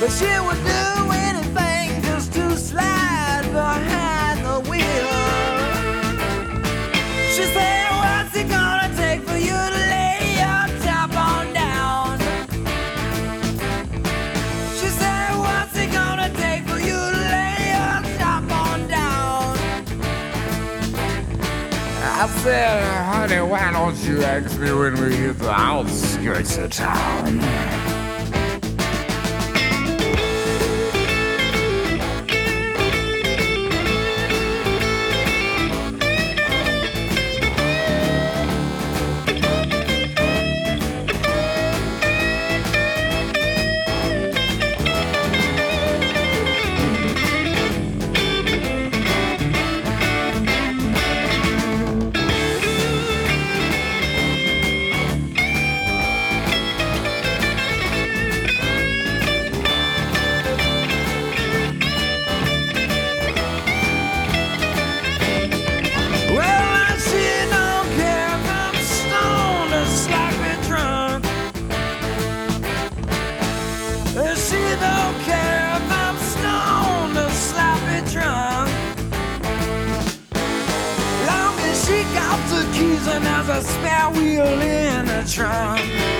but she would do anything just to slide behind the wheel. She said, what's it gonna take for you to lay your top on down? She said, what's it gonna take for you to lay your top on down? I said, honey, why don't you ask me when we hit the outskirts of town? She don't care if I'm stoned or sloppy drunk. Long as she got the keys and has a spare wheel in the trunk.